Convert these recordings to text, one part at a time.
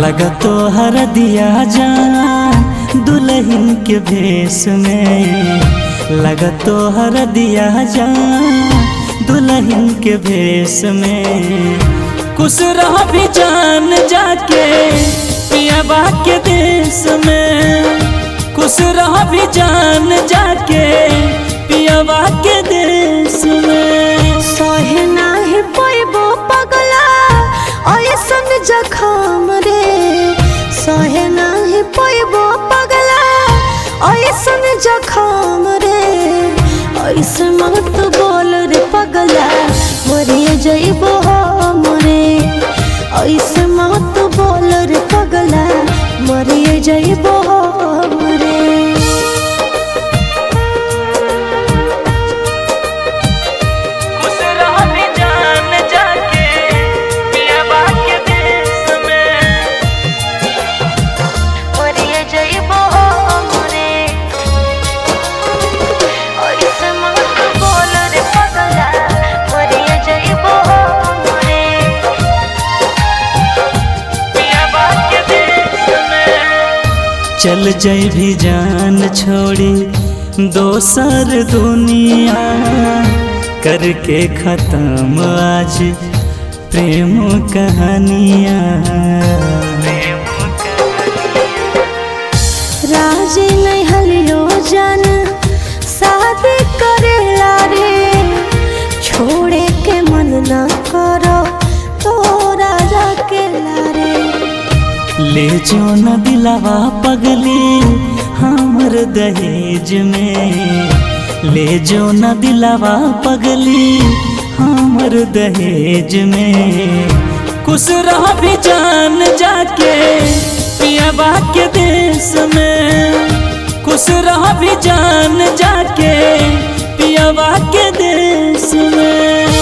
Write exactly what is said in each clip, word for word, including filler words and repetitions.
लगा तो हर दिया जान दुल्हन के भेष में, लगा तो हर दिया जान दुल्हन के भेष में। खुश रह भी जान जाके पियाबा के देश में, खुश रह भी जान जाके पियाबा के देश में। सहे नाही पैबो पगला ऐसन जखम रे, सहे नाही पैबो पगला ऐसन जखम रे। ऐसे मत बोल रे पगला मरिए जइबो हम रे, ऐसे मत बोल रे पगला मरिए जइबो हम रे। चल जाए भी जान छोड़ी दोसर दुनिया, करके खत्म आज प्रेम कहानियाँ। राजी नहीं हलियो जान शादी करेला रे, छोड़े के मन ना करो तो राजा के लारे। ले जो न दिलावा पगली हमर दहेज में, ले जो न दिलावा पगली हमर दहेज में। खुश रह भी जान जाके पियाबा के देश में, खुश रह भी जान जाके पियाबा के देश में।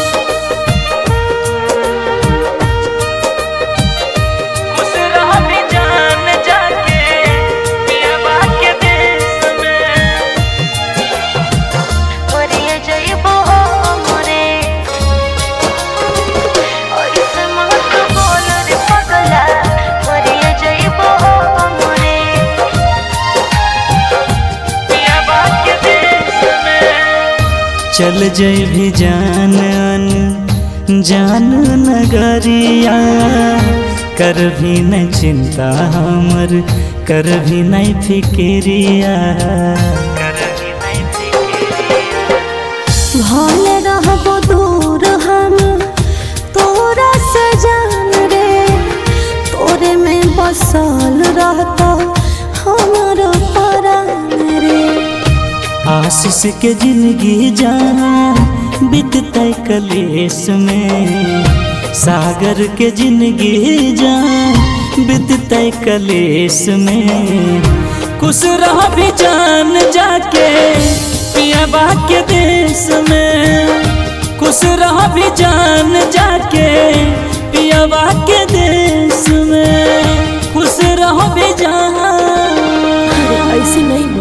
चल जाए भी जान जान नगरिया, कर भी नहीं चिंता हमर, कर भी नहीं फिक्रिया। भले रहबो दूर हम तोरा से जान रे, तोरे में बसल रहता हमारा प्राण रे। आशीष के जिंदगी जाना बीतते कलेश में, सागर के जिंदगी जान बीतते कलेश में। खुश रह भी जान जाके पियाबा के देश में, खुश रह भी जान जाके पियाबा के देश में। खुश रह भी जान। ऐसे नहीं